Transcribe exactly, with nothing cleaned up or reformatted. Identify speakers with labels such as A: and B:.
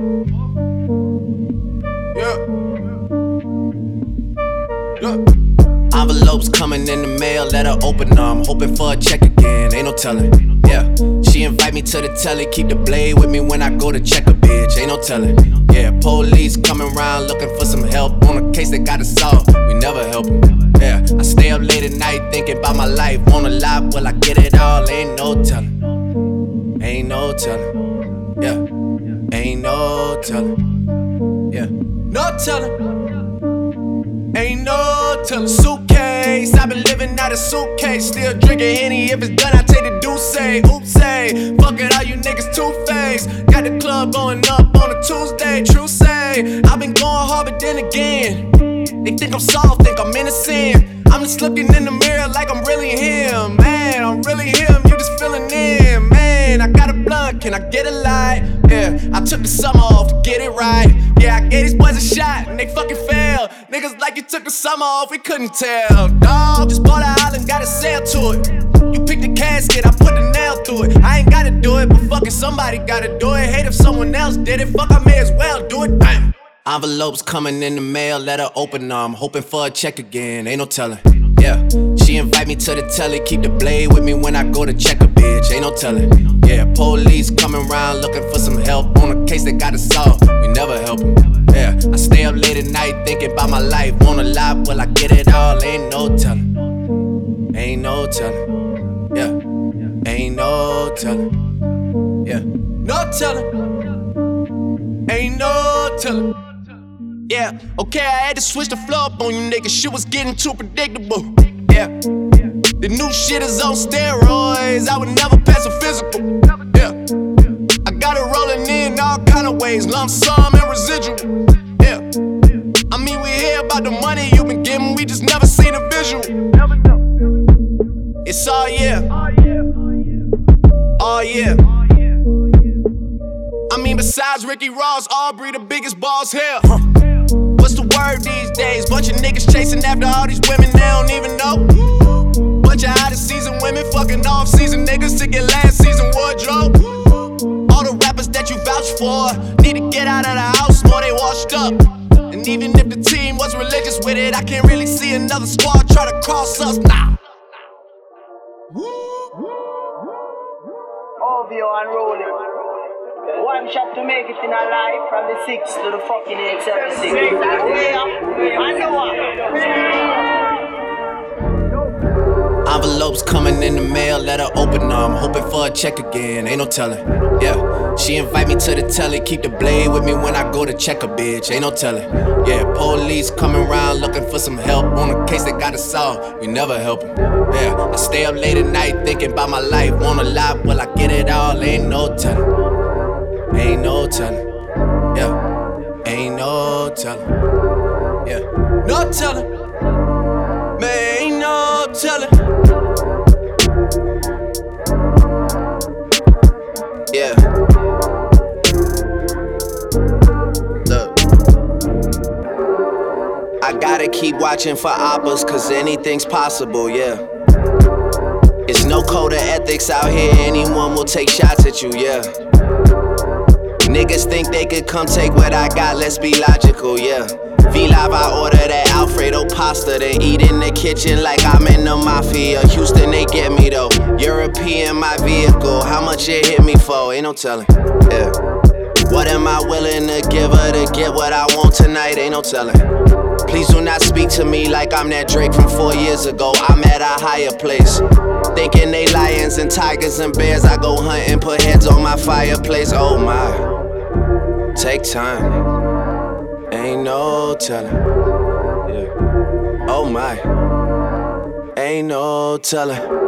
A: Yeah. Yeah. Envelopes coming in the mail, let her open her. I'm hoping for a check again, ain't no telling. Yeah, she invite me to the telly, keep the blade with me when I go to check a bitch, ain't no telling. Yeah, police coming round looking for some help on a case they gotta solve. We never help 'em. Yeah, I stay up late at night thinking about my life. Wanna lie, will I get it all? Ain't no telling. Ain't no telling. Yeah, ain't no telling. Yeah, no telling. Ain't no telling. Suitcase, I've been living out of suitcase. Still drinking Henny, if it's done I take the deuce. Oops, say, fuck it, all you niggas two-faced. Got the club going up on a Tuesday, true say. I've been going hard, but then again they think I'm soft, think I'm innocent. I'm just looking in the mirror like I'm really him. Man, I'm really him, you just feeling in. Man, I got a blunt, can I get a light? Yeah, I took the summer off to get it right. Yeah, I gave these boys a shot and they fucking failed. Niggas like you took the summer off, we couldn't tell. Dawg, just bought an island, got a sail to it. You pick the casket, I put the nail through it. I ain't gotta do it, but fucking somebody gotta do it. Hate if someone else did it, fuck I may as well do it. Bam. Envelopes coming in the mail, let her open her. I'm hoping for a check again, ain't no telling. Yeah, she invite me to the telly, keep the blade with me when I go to check a bitch, ain't no telling. Yeah, police coming round looking for some help on a case they gotta solve. We never help 'em. Yeah, I stay up late at night thinking about my life. Wanna lie, will I get it all? Ain't no telling. Ain't no telling. Yeah, ain't no telling. Yeah, no telling. Ain't no telling. Yeah, okay, I had to switch the flow up on you niggas. Shit was getting too predictable. Yeah, the new shit is on steroids. I would never pass a physical. Yeah, I got it rolling in all kind of ways, lump sum and residual. Yeah, I mean we hear about the money you been getting, we just never seen a visual. It's all yeah, all yeah. I mean besides Ricky Ross, Aubrey the biggest boss here. Huh. What's the word these days? Bunch of niggas chasing after all these women they don't even know. Bunch of out of season women fucking off season niggas to get last season wardrobe. All the rappers that you vouch for need to get out of the house more they washed up. And even if the team was religious with it, I can't really see another squad try to cross us now.
B: O V O unrolling. One shot to make it in a life from the six to the fucking eight seven six. I know what.
A: Envelopes coming in the mail, let her open her. I'm hoping for a check again, ain't no telling. Yeah, she invite me to the telly, keep the blade with me when I go to check a bitch, ain't no telling. Yeah, police coming round looking for some help on a case they gotta solve. We never help 'em. Yeah, I stay up late at night thinking about my life. Wanna lie, will I get it all? Ain't no telling. Ain't no telling, yeah, ain't no telling, yeah, no telling, man, ain't no telling, yeah, look, I gotta keep watching for oppas, cause anything's possible, yeah. It's no code of ethics out here, anyone will take shots at you, yeah. Niggas think they could come take what I got, let's be logical, yeah. V-Live, I order that Alfredo pasta, then eat in the kitchen like I'm in the mafia. Houston, they get me though. European, my vehicle, how much it hit me for? Ain't no telling, yeah. What am I willing to give her to get what I want tonight? Ain't no telling. Please do not speak to me like I'm that Drake from four years ago. I'm at a higher place. Thinking they lions and tigers and bears. I go hunt and put heads on my fireplace. Oh my. Take time, ain't no telling, yeah. Oh my, ain't no telling.